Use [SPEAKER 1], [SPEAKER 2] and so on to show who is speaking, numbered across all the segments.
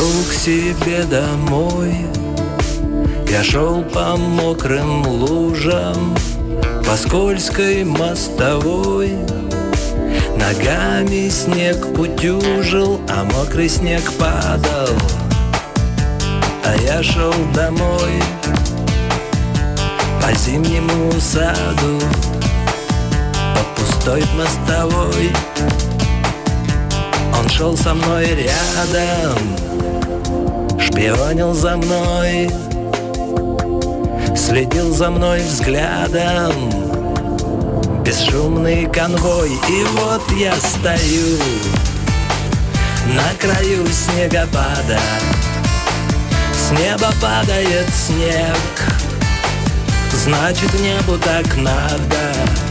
[SPEAKER 1] шел к себе домой. Я шел по мокрым лужам, по скользкой мостовой. Ногами снег утюжил, а мокрый снег падал. А я шел домой по зимнему саду, по пустой мостовой. Он шел со мной рядом, шпионил за мной, следил за мной взглядом. Бесшумный конвой, и вот я стою на краю снегопада. С неба падает снег, значит, небу так надо.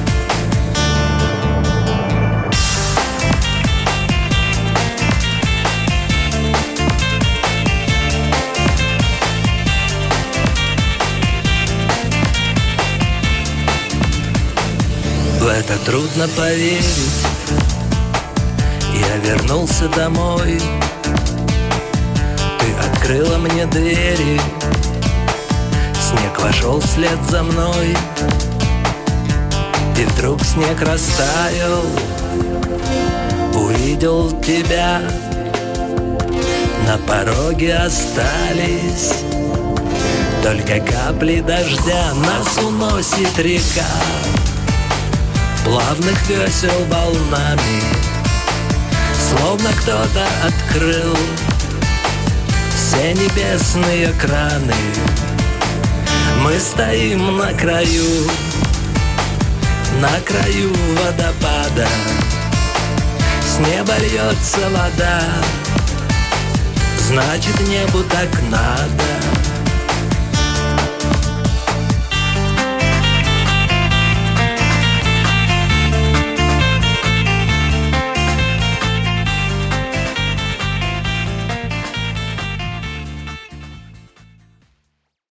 [SPEAKER 1] В это трудно поверить. Я вернулся домой. Ты открыла мне двери. Снег вошел вслед за мной. И вдруг снег растаял. Увидел тебя. На пороге остались только капли дождя. Нас уносит река плавных весел волнами, словно кто-то открыл все небесные краны. Мы стоим на краю водопада. С неба льется вода, значит, небу так надо.